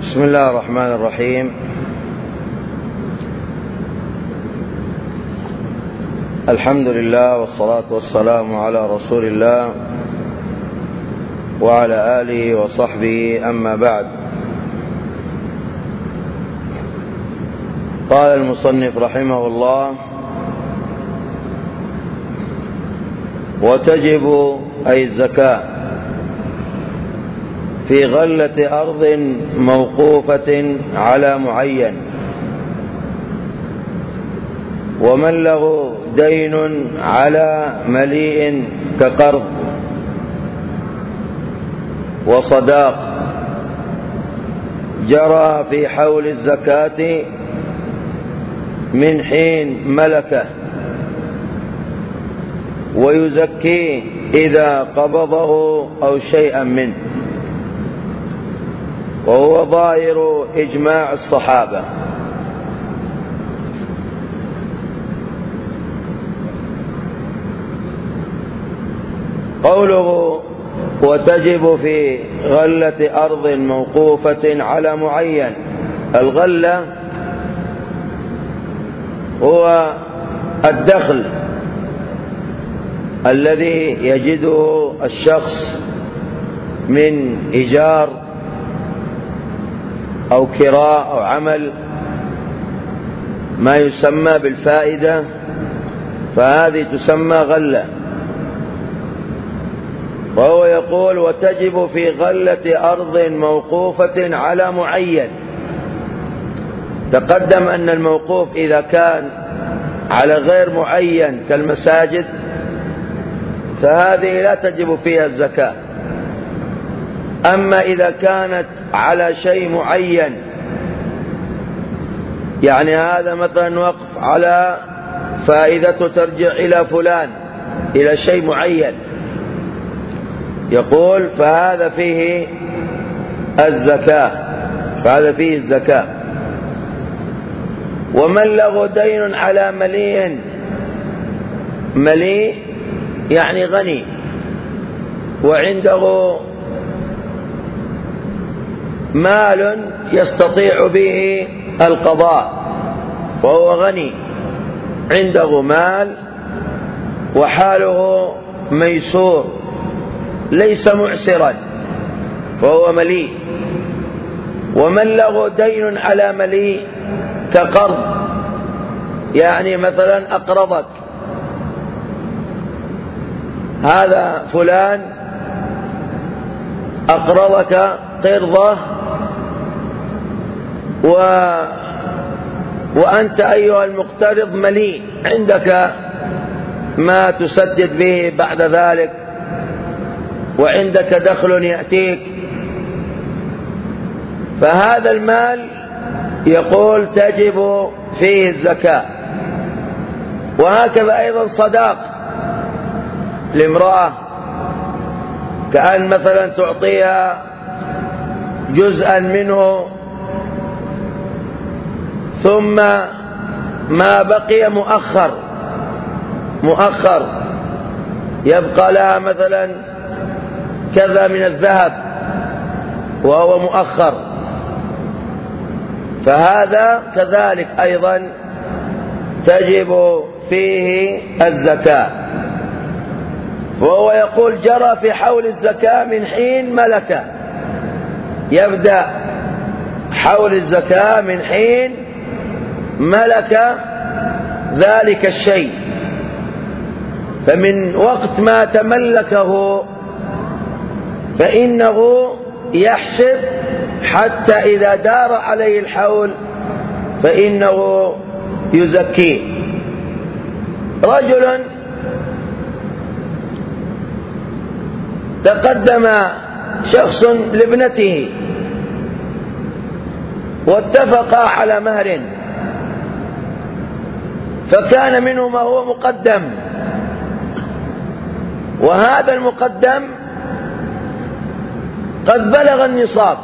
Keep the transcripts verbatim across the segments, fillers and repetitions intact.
بسم الله الرحمن الرحيم. الحمد لله والصلاة والسلام على رسول الله وعلى آله وصحبه، أما بعد. قال المصنف رحمه الله: وتجب أي الزكاة في غلة أرض موقوفة على معين، ومن له دين على مليء كقرض وصداق جرى في حول الزكاة من حين ملكه، ويزكيه إذا قبضه أو شيئا منه، وهو ظاهر إجماع الصحابة. قوله وتجب في غلة أرض موقوفة على معين، الغلة هو الدخل الذي يجده الشخص من إيجار أو كراء أو عمل، ما يسمى بالفائدة، فهذه تسمى غلة. وهو يقول وتجب في غلة أرض موقوفة على معين. تقدم أن الموقوف إذا كان على غير معين كالمساجد فهذه لا تجب فيها الزكاة. أما إذا كانت على شيء معين، يعني هذا مثلا وقف على فائدته ترجع إلى فلان، إلى شيء معين، يقول فهذا فيه الزكاة، فهذا فيه الزكاة. ومن له دين على مليء، مليء يعني غني، وعنده مال يستطيع به القضاء، فهو غني، عنده مال وحاله ميسور ليس معسرا، فهو مليء. ومن له دين على مليء كقرض، يعني مثلا أقرضك هذا فلان، أقرضك قرضه و... وأنت أيها المقترض مليء، عندك ما تسدد به بعد ذلك، وعندك دخل يأتيك، فهذا المال يقول تجب فيه الزكاة. وهكذا أيضا صداق لامرأة، كأن مثلا تعطيها جزءا منه ثم ما بقي مؤخر مؤخر يبقى لها مثلا كذا من الذهب وهو مؤخر، فهذا كذلك أيضا تجب فيه الزكاة. وهو يقول جرى في حول الزكاة من حين ملكه، يبدأ حول الزكاة من حين ملك ذلك الشيء، فمن وقت ما تملكه فإنه يحسب حتى إذا دار عليه الحول فإنه يزكيه. رجل تقدم شخص لابنته واتفقا على مهر، فكان منه ما هو مقدم، وهذا المقدم قد بلغ النصاب،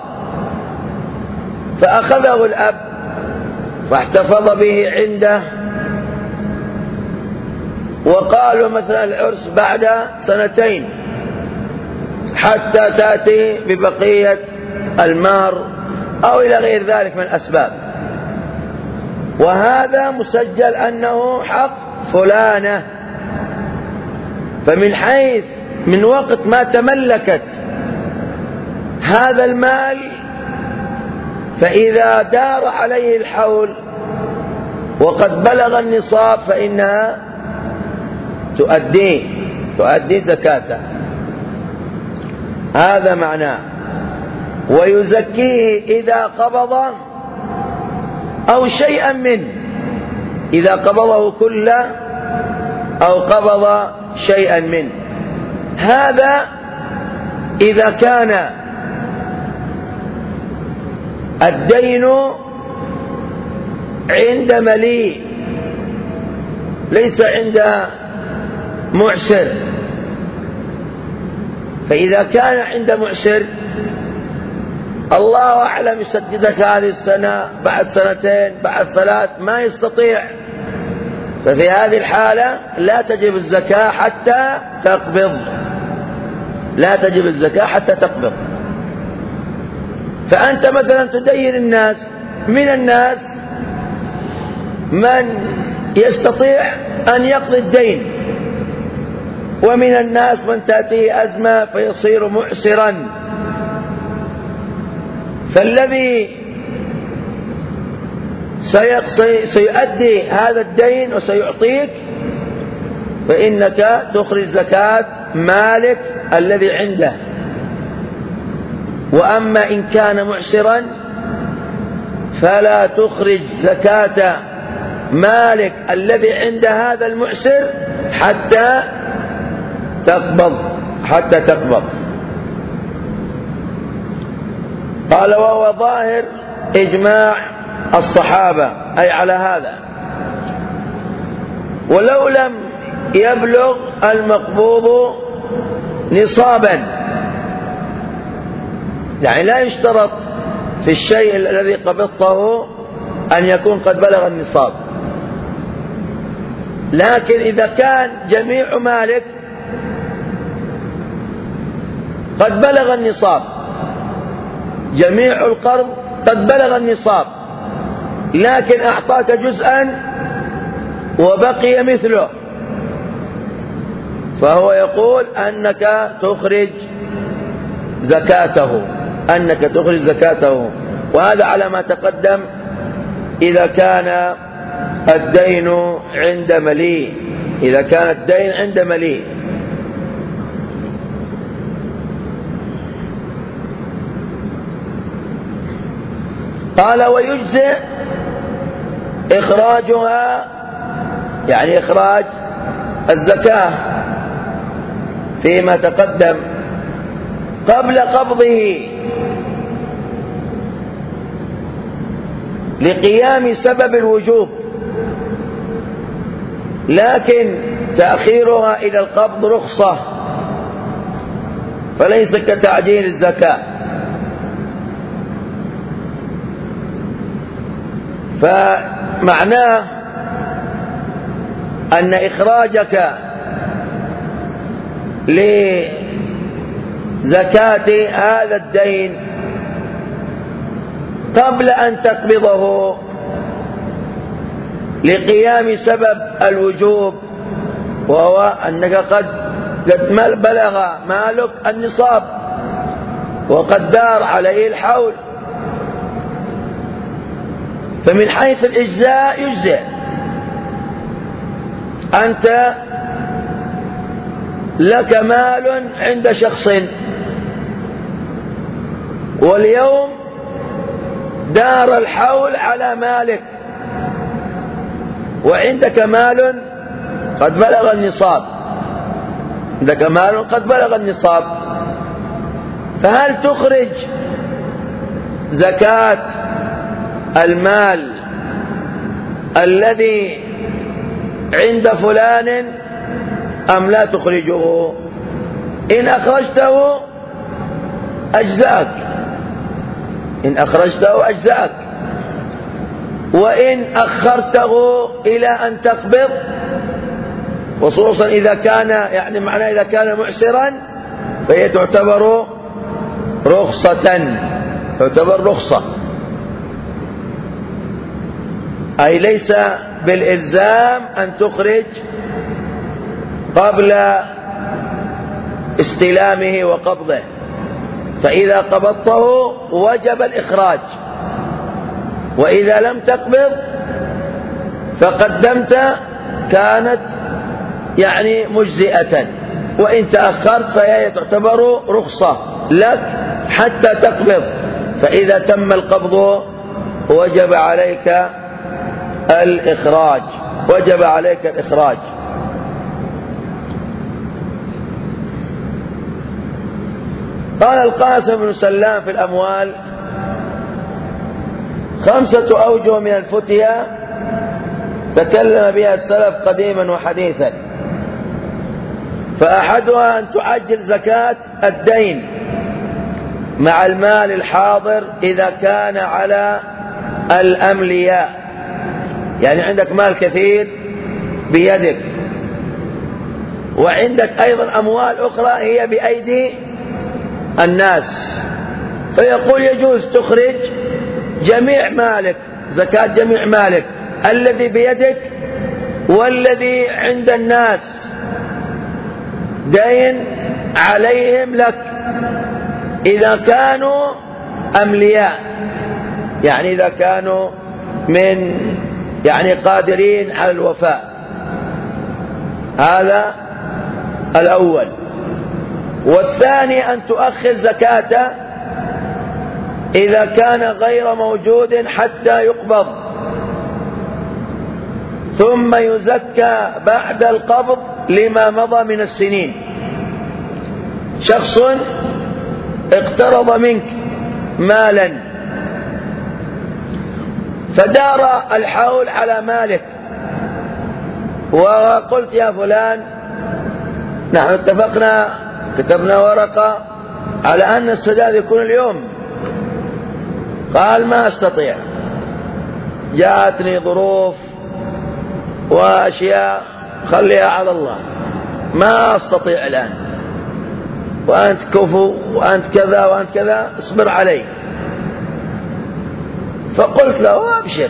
فأخذه الأب فاحتفظ به عنده، وقالوا مثلا العرس بعد سنتين حتى تأتي ببقية المهر أو إلى غير ذلك من الأسباب، وهذا مسجل أنه حق فلانة. فمن حيث من وقت ما تملكت هذا المال، فإذا دار عليه الحول وقد بلغ النصاب فإنها تؤديه تؤدي زكاته. هذا معناه. ويزكيه إذا قبض أو شيئا منه، إذا قبضه كله أو قبض شيئا منه. هذا إذا كان الدين عند مليء ليس عند معسر. فإذا كان عند معسر الله أعلم يسددك هذه السنة، بعد سنتين، بعد ثلاث، ما يستطيع، ففي هذه الحالة لا تجب الزكاة حتى تقبض، لا تجب الزكاة حتى تقبض. فأنت مثلا تدين الناس، من الناس من يستطيع أن يقضي الدين، ومن الناس من تأتيه أزمة فيصير معسرا. فالذي سيؤدي هذا الدين وسيعطيك فإنك تخرج زكاة مالك الذي عنده. وأما إن كان معسرا فلا تخرج زكاة مالك الذي عند هذا المعسر حتى تقبض حتى تقبض. قال وهو ظاهر إجماع الصحابة أي على هذا. ولو لم يبلغ المقبوض نصابا، يعني لا يشترط في الشيء الذي قبضته أن يكون قد بلغ النصاب، لكن إذا كان جميع مالك قد بلغ النصاب، جميع القرض قد بلغ النصاب، لكن أعطاك جزءا وبقي مثله، فهو يقول أنك تخرج زكاته أنك تخرج زكاته. وهذا على ما تقدم إذا كان الدين عند مليء، إذا كان الدين عند مليء. قال ويجزئ إخراجها، يعني إخراج الزكاة فيما تقدم قبل قبضه لقيام سبب الوجوب، لكن تأخيرها إلى القبض رخصة فليس كتعجيل الزكاة. فمعناه أن إخراجك لزكاة هذا الدين قبل أن تقبضه لقيام سبب الوجوب، وهو أنك قد قد بلغ مالك النصاب وقد دار عليه الحول. فمن حيث الإجزاء يجزئ. أنت لك مال عند شخص واليوم دار الحول على مالك وعندك مال قد بلغ النصاب، عندك مال قد بلغ النصاب، فهل تخرج زكاة المال الذي عند فلان أم لا تخرجه؟ إن أخرجته أجزاك، إن أخرجته أجزاك، وإن أخرته إلى أن تقبض، خصوصا إذا كان يعني معناه إذا كان معسرا فهي تعتبر رخصة، تعتبر رخصة. أي ليس بالإلزام أن تخرج قبل استلامه وقبضه، فإذا قبضته وجب الإخراج، وإذا لم تقبض فقدمت كانت يعني مجزئة، وإن تأخرت فهي تعتبر رخصة لك حتى تقبض، فإذا تم القبض وجب عليك الإخراج وجب عليك الإخراج. قال القاسم بن سلام في الأموال: خمسة أوجه من الفتية تكلم بها السلف قديما وحديثا، فأحدها أن تعجل زكاة الدين مع المال الحاضر إذا كان على الأملياء، يعني عندك مال كثير بيدك وعندك أيضا أموال أخرى هي بأيدي الناس، فيقول يجوز تخرج جميع مالك، زكاة جميع مالك الذي بيدك والذي عند الناس دين عليهم لك إذا كانوا أملياء، يعني إذا كانوا من يعني قادرين على الوفاء. هذا الأول. والثاني أن تؤخر زكاته إذا كان غير موجود حتى يقبض، ثم يزكى بعد القبض لما مضى من السنين. شخص اقترض منك مالا فدار الحول على مالك، وقلت يا فلان نحن اتفقنا كتبنا ورقة على أن السداد يكون اليوم، قال ما أستطيع، جاءتني ظروف وأشياء خليها على الله، ما أستطيع الآن، وأنت كفو وأنت كذا وأنت كذا، اصبر علي. فقلت له أبشر،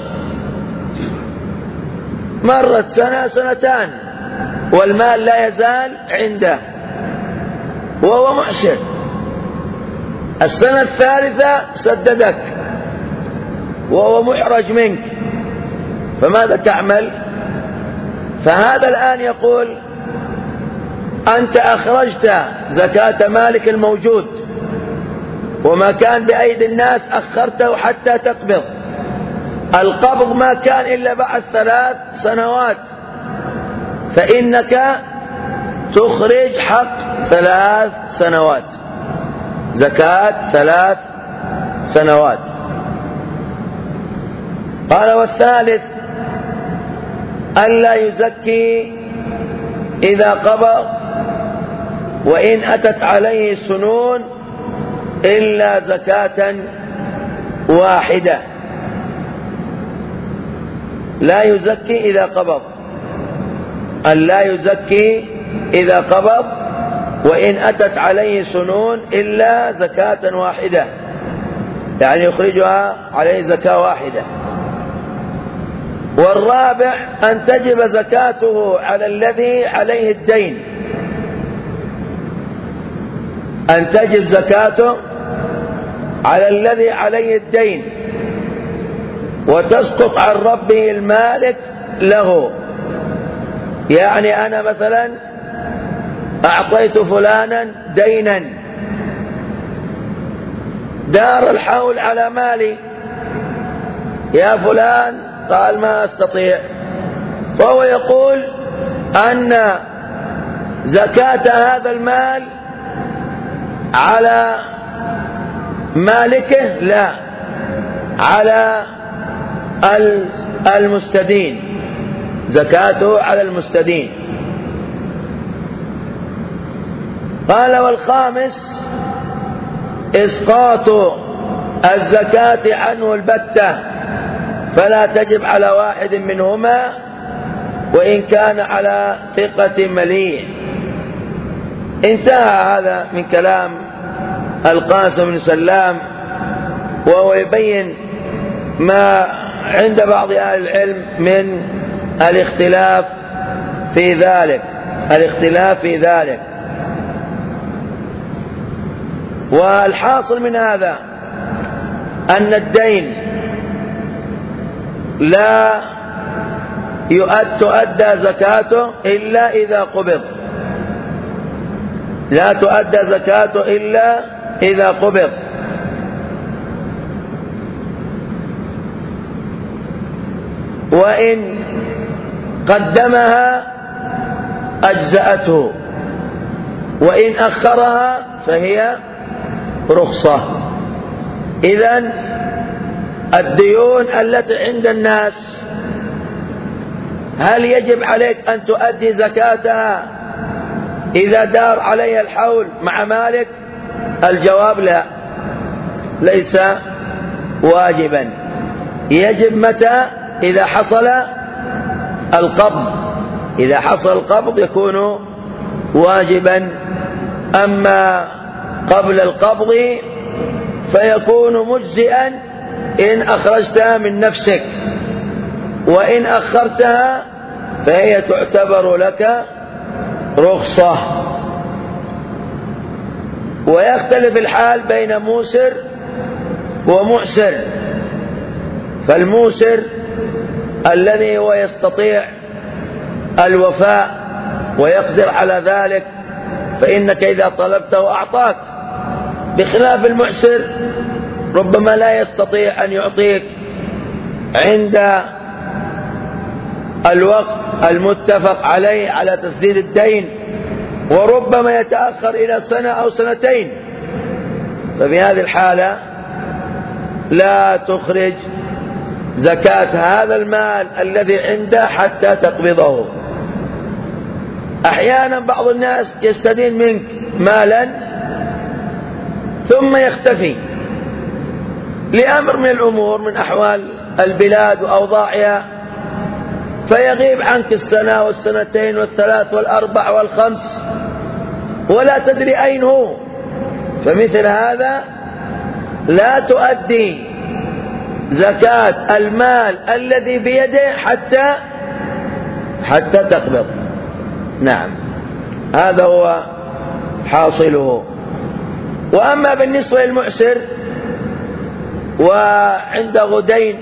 مرت سنة سنتان والمال لا يزال عنده وهو محسن، السنة الثالثة سددك وهو محرج منك، فماذا تعمل؟ فهذا الآن يقول أنت أخرجت زكاة مالك الموجود وما كان بأيدي الناس أخرته حتى تقبض، القبض ما كان إلا بعد ثلاث سنوات، فإنك تخرج حق ثلاث سنوات، زكاة ثلاث سنوات. قال والثالث ألا يزكي إذا قبض وإن أتت عليه سنون إلا زكاة واحدة، لا يزكي إذا قبض، أن لا يزكي إذا قبض وإن أتت عليه سنون إلا زكاة واحدة، يعني يخرجها عليه زكاة واحدة. والرابع أن تجب زكاته على الذي عليه الدين، أن تجب زكاته على الذي عليه الدين وتسقط عن ربه المالك له. يعني أنا مثلا أعطيت فلانا دينا دار الحول على مالي، يا فلان قال ما أستطيع، فهو يقول أن زكاة هذا المال على مالكه لا، على المستدين، زكاته على المستدين. قال والخامس إسقاط الزكاة عنه البتة، فلا تجب على واحد منهما وإن كان على ثقة مليء. انتهى هذا من كلام القاسم بن سلام، وهو يبين ما عند بعض أهل العلم من الاختلاف في ذلك الاختلاف في ذلك والحاصل من هذا أن الدين لا تؤدى زكاته إلا إذا قبض لا تؤدى زكاته إلا إذا قبض. وإن قدمها أجزأته، وإن أخرها فهي رخصة. إذن الديون التي عند الناس هل يجب عليك أن تؤدي زكاتها إذا دار عليها الحول مع مالك؟ الجواب لا، ليس واجبا. يجب متى؟ إذا حصل القبض إذا حصل القبض يكون واجبا. أما قبل القبض فيكون مجزئا إن أخرجتها من نفسك، وإن أخرتها فهي تعتبر لك رخصة. ويختلف الحال بين موسر ومعسر. فالموسر الذي هو يستطيع الوفاء ويقدر على ذلك فإنك إذا طلبته أعطاك، بخلاف المعسر ربما لا يستطيع أن يعطيك عند الوقت المتفق عليه على تسديد الدين، وربما يتأخر إلى سنة أو سنتين. ففي هذه الحالة لا تخرج زكاة هذا المال الذي عنده حتى تقبضه. أحيانا بعض الناس يستدين منك مالا ثم يختفي لأمر من الأمور من أحوال البلاد وأوضاعها، فيغيب عنك السنة والسنتين والثلاث والأربع والخمس ولا تدري أين هو. فمثل هذا لا تؤدي زكاة المال الذي بيده حتى حتى تقبض. نعم، هذا هو حاصله. وأما بالنسبة للمعسر وعنده دين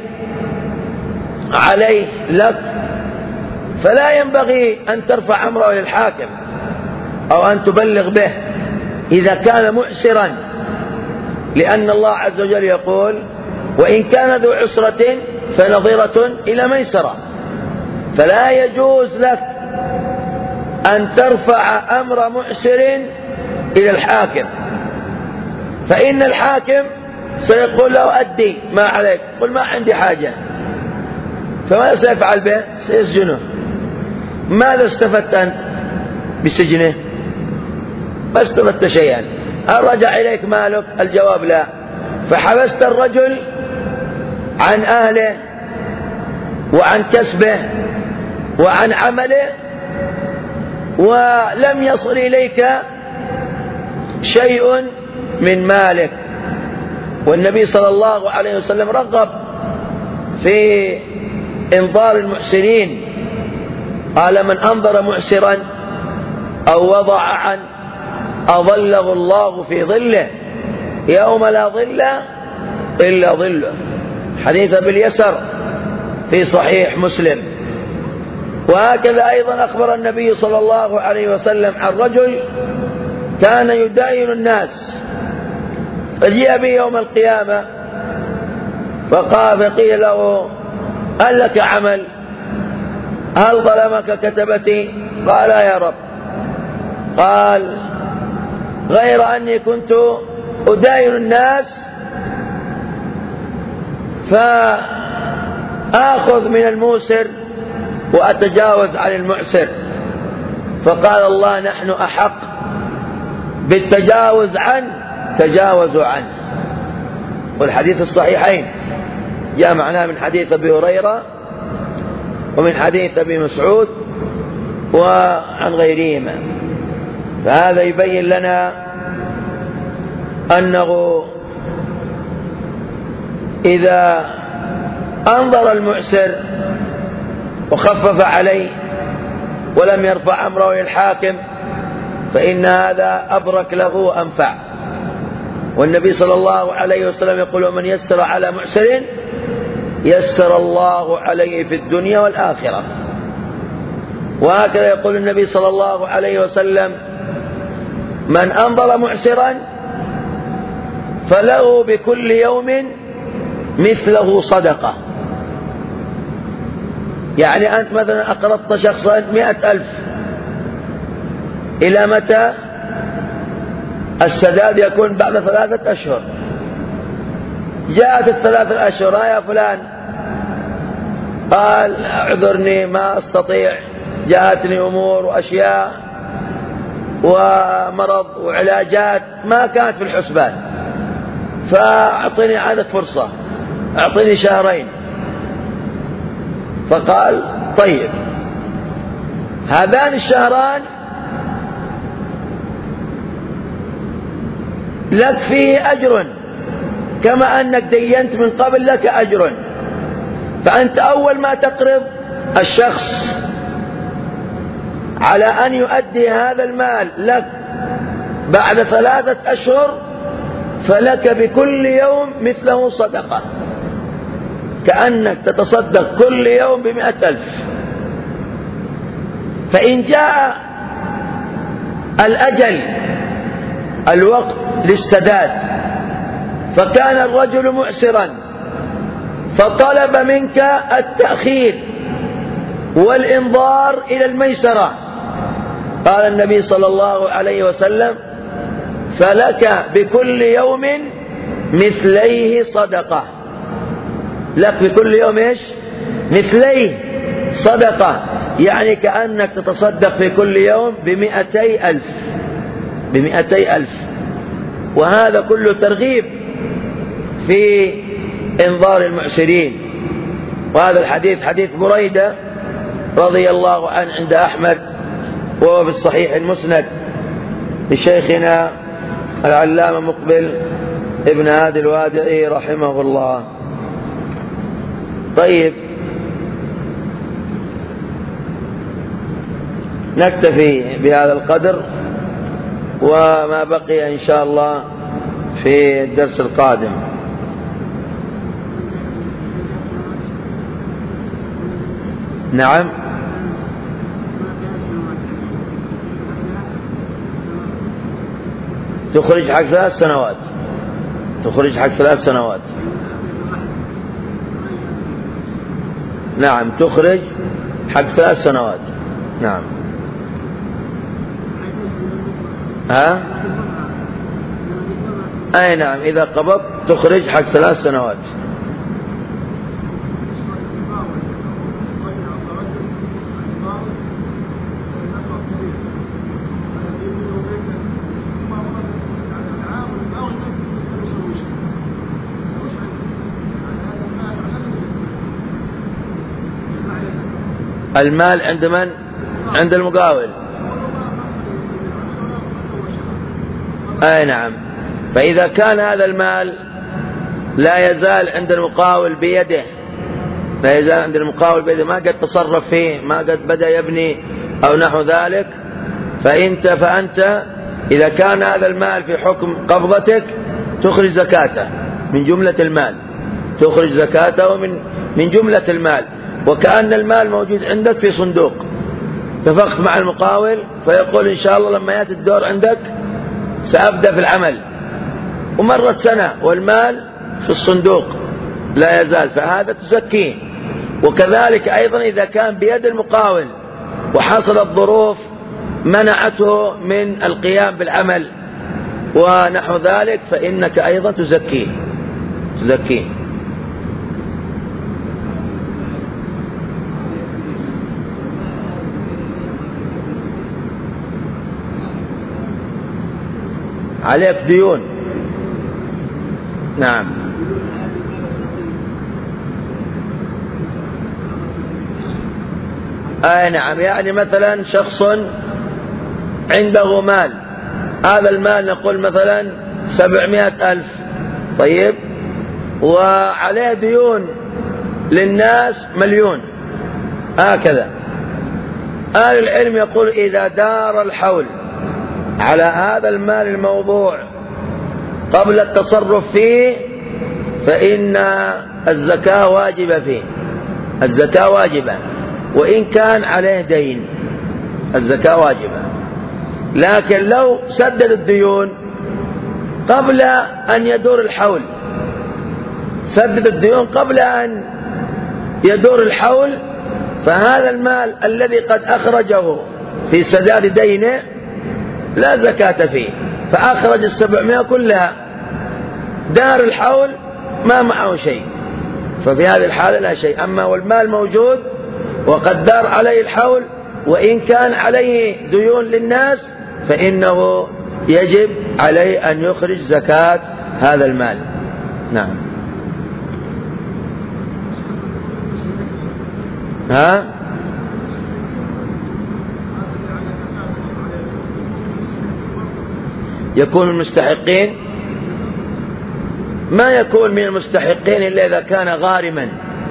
عليه لك، فلا ينبغي أن ترفع أمره للحاكم أو أن تبلغ به إذا كان معسرا، لأن الله عز وجل يقول: وإن كان ذو عسرة فنظرة إلى ميسرة. فلا يجوز لك أن ترفع أمر معسر إلى الحاكم، فإن الحاكم سيقول له: أدي ما عليك. قل: ما عندي حاجة. فماذا سيفعل به؟ سيسجنه. ماذا استفدت أنت بسجنه؟ ما استفدت شيئا. هل رجع إليك مالك؟ الجواب لا. فحبست الرجل عن أهله وعن كسبه وعن عمله، ولم يصل إليك شيء من مالك. والنبي صلى الله عليه وسلم رغب في إنظار المعسرين، قال: من أنظر معسرا أو وضع عن أظله الله في ظله يوم لا ظل إلا ظله. حديث باليسر في صحيح مسلم. وهكذا أيضا أخبر النبي صلى الله عليه وسلم عن رجل كان يداين الناس، فجيء به يوم القيامة فقال فقيل له: هل لك عمل؟ هل ظلمك كتبتي؟ قال: يا رب. قال: غير أني كنت أداين الناس فآخذ من الموسر وأتجاوز عن المعسر. فقال الله: نحن أحق بالتجاوز عنه، تجاوزوا عنه. والحديث الصحيحين جاء معناه من حديث أبي هريرة ومن حديث أبي مسعود وعن غيرهما. فهذا يبين لنا أنه إذا أنظر المعسر وخفف عليه ولم يرفع أمره إلى الحاكم فإن هذا أبرك له وأنفع. والنبي صلى الله عليه وسلم يقول: ومن يسر على معسر يسر الله عليه في الدنيا والآخرة. وهكذا يقول النبي صلى الله عليه وسلم: من أنظر معسرا فله بكل يوم مثله صدقة. يعني أنت مثلا أقرضت شخصا مئة ألف، إلى متى؟ السداد يكون بعد ثلاثة أشهر. جاءت الثلاثة أشهر: يا فلان، قال: اعذرني ما أستطيع، جاءتني أمور وأشياء ومرض وعلاجات ما كانت في الحسبان، فأعطني عادة فرصة، أعطني شهرين. فقال: طيب، هذان الشهران لك فيه أجر كما أنك دينت من قبل، لك أجر. فأنت أول ما تقرض الشخص على أن يؤدي هذا المال لك بعد ثلاثة أشهر فلك بكل يوم مثله صدقة، كأنك تتصدق كل يوم بمئة ألف. فإن جاء الأجل، الوقت للسداد، فكان الرجل معسرا فطلب منك التأخير والإنظار إلى الميسرة، قال النبي صلى الله عليه وسلم: فلك بكل يوم مثليه صدقة. لك بكل يوم إيش؟ مثليه صدقة، يعني كأنك تتصدق في كل يوم بمئتي ألف، بمئتي ألف. وهذا كله ترغيب في إنظار المعسرين. وهذا الحديث حديث بريدة رضي الله عنه عند أحمد، وهو في الصحيح المسند لشيخنا العلامة مقبل ابن هادي الوادعي رحمه الله. طيب، نكتفي بهذا القدر، وما بقي إن شاء الله في الدرس القادم. نعم، تخرج حق ثلاث سنوات، تخرج حق ثلاث سنوات. نعم، تخرج حق ثلاث سنوات. نعم. ها؟ أي نعم، إذا قبضت تخرج حق ثلاث سنوات. المال عند من؟ عند المقاول. أي نعم. فإذا كان هذا المال لا يزال عند المقاول بيده، لا يزال عند المقاول بيده، ما قد تصرف فيه، ما قد بدأ يبني أو نحو ذلك، فأنت فأنت إذا كان هذا المال في حكم قبضتك تخرج زكاته من جملة المال، تخرج زكاته من من جملة المال، وكأن المال موجود عندك في صندوق. اتفقت مع المقاول فيقول: إن شاء الله لما يأتي الدور عندك سأبدأ في العمل، ومرت سنة والمال في الصندوق لا يزال، فهذا تزكيه. وكذلك أيضا إذا كان بيد المقاول وحصلت ظروف منعته من القيام بالعمل ونحو ذلك فإنك أيضا تزكيه، تزكيه. عليك ديون. نعم. أي نعم، يعني مثلا شخص عنده مال، هذا المال نقول مثلا سبعمائة ألف، طيب، وعليه ديون للناس مليون هكذا. أهل العلم يقول إذا دار الحول على هذا المال الموضوع قبل التصرف فيه فإن الزكاة واجبة فيه، الزكاة واجبة وإن كان عليه دين، الزكاة واجبة. لكن لو سدد الديون قبل أن يدور الحول، سدد الديون قبل أن يدور الحول، فهذا المال الذي قد أخرجه في سداد دينه لا زكاة فيه، فأخرج السبعمائة كلها، دار الحول ما معه شيء، ففي هذه الحالة لا شيء. أما والمال موجود وقد دار عليه الحول وإن كان عليه ديون للناس فإنه يجب عليه أن يخرج زكاة هذا المال. نعم. ها؟ يكون من المستحقين؟ ما يكون من المستحقين إلا إذا كان غارما.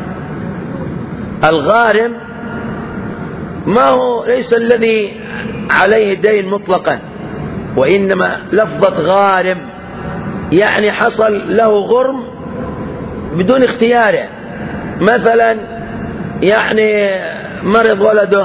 الغارم ما هو ليس الذي عليه دين مطلقا، وإنما لفظة غارم يعني حصل له غرم بدون اختياره، مثلا يعني مرض ولده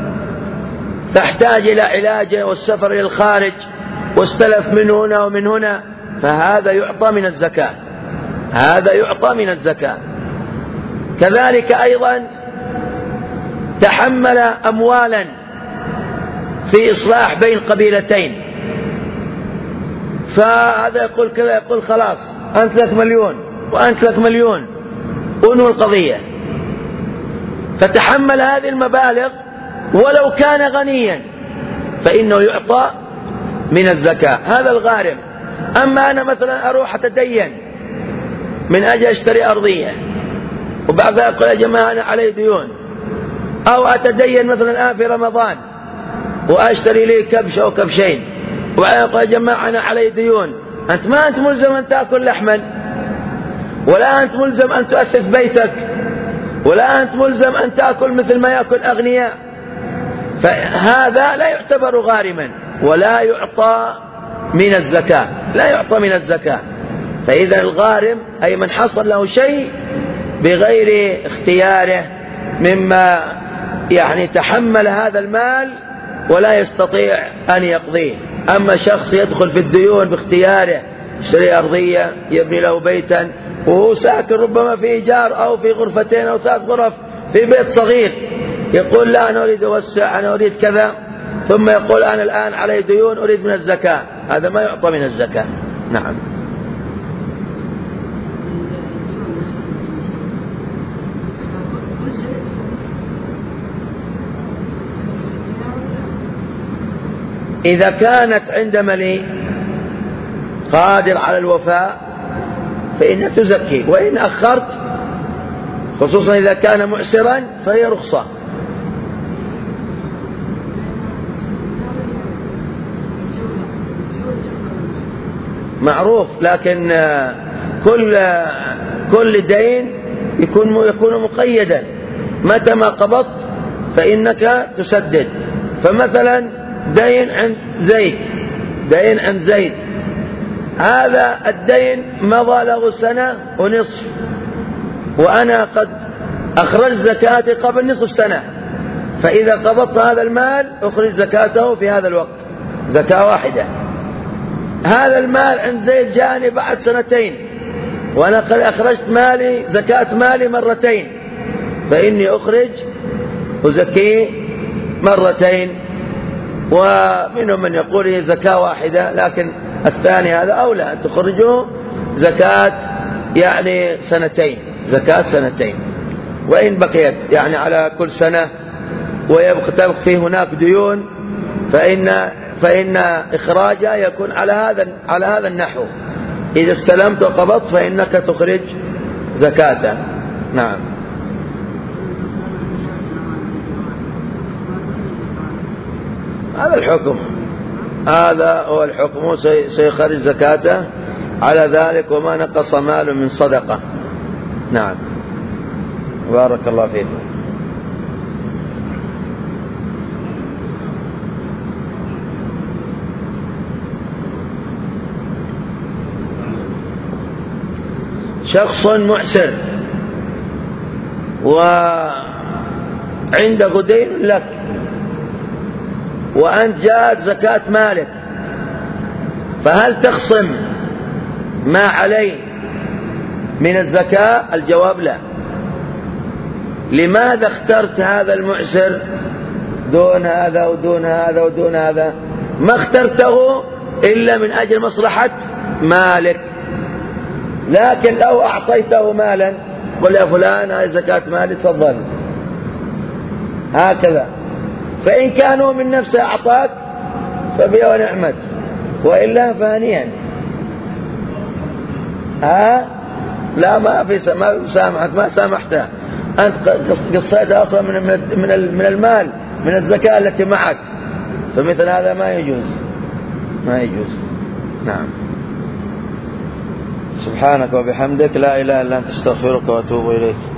تحتاج إلى علاجه والسفر إلى الخارج واستلف من هنا ومن هنا، فهذا يعطى من الزكاة، هذا يعطى من الزكاة. كذلك أيضا تحمل أموالا في إصلاح بين قبيلتين، فهذا يقول كذا، يقول خلاص أنت لك مليون وأنت لك مليون ونو القضية، فتحمل هذه المبالغ ولو كان غنيا فإنه يعطى من الزكاة، هذا الغارم. أما أنا مثلا أروح أتدين من أجل أشتري أرضية وبعد ذلك أقول يا جماعة أنا علي ديون، أو أتدين مثلا الآن في رمضان وأشتري لي كبش أو كبشين وبعد ذلك أقول يا جماعة أنا علي ديون، أنت ما أنت ملزم أن تأكل لحما، ولا أنت ملزم أن تؤثث بيتك، ولا أنت ملزم أن تأكل مثل ما يأكل أغنياء، فهذا لا يعتبر غارما ولا يعطى من الزكاة، لا يعطى من الزكاة. فإذا الغارم أي من حصل له شيء بغير اختياره مما يعني تحمل هذا المال ولا يستطيع أن يقضيه. أما شخص يدخل في الديون باختياره، يشتري أرضية يبني له بيتا وهو ساكن ربما في إيجار أو في غرفتين أو ثلاث غرف في بيت صغير، يقول لا أنا أريد أوسع، أنا أريد كذا، ثم يقول أنا الآن علي ديون أريد من الزكاة، هذا ما يعطى من الزكاة. نعم. إذا كانت عند ملي قادر على الوفاء فإنها تزكي، وإن أخرت خصوصا إذا كان معسرا فهي رخصة. معروف، لكن كل كل دين يكون يكون مقيدا، متى ما قبضت فإنك تسدد. فمثلا دين عند زيد، دين عند زيد، هذا الدين مضى له سنة ونصف، وأنا قد أخرج زكاتي قبل نصف سنة، فإذا قبضت هذا المال أخرج زكاته في هذا الوقت، زكاة واحدة. هذا المال عند زيد جاني بعد سنتين وأنا قد أخرجت مالي زكاة مالي مرتين، فإني أخرج وزكيه مرتين. ومنهم من يقول هي زكاة واحدة، لكن الثاني هذا أولى أن تخرجه زكاة يعني سنتين، زكاة سنتين. وإن بقيت يعني على كل سنة ويبقى تبقى فيه هناك ديون فإن فإن إخراجها يكون على هذا على هذا النحو، إذا استلمت وقبضت فإنك تخرج زكاة. نعم. هذا الحكم، هذا هو الحكم، سيخرج زكاته على ذلك وما نقص مال من صدقة. نعم. بارك الله فيكم. شخص معسر وعنده دين لك وأنت جاءت زكاة مالك، فهل تخصم ما عليه من الزكاة؟ الجواب لا. لماذا اخترت هذا المعسر دون هذا ودون هذا ودون هذا؟ ما اخترته إلا من أجل مصلحة مالك، لكن لو أعطيته مالا قل يا فلان هاي زكاة مالي تفضل هكذا، فإن كانوا من نفسه أعطاك فبيا ونعمت، وإلا فهنيا. ها لا ما في ما سامحت ما سامحته، أنت قصيتها أصلا من من من المال من الزكاة التي معك، فمثل هذا ما يجوز ما يجوز. نعم. سبحانك وبحمدك لا إله إلا أنت استغفرك وأتوب إليك.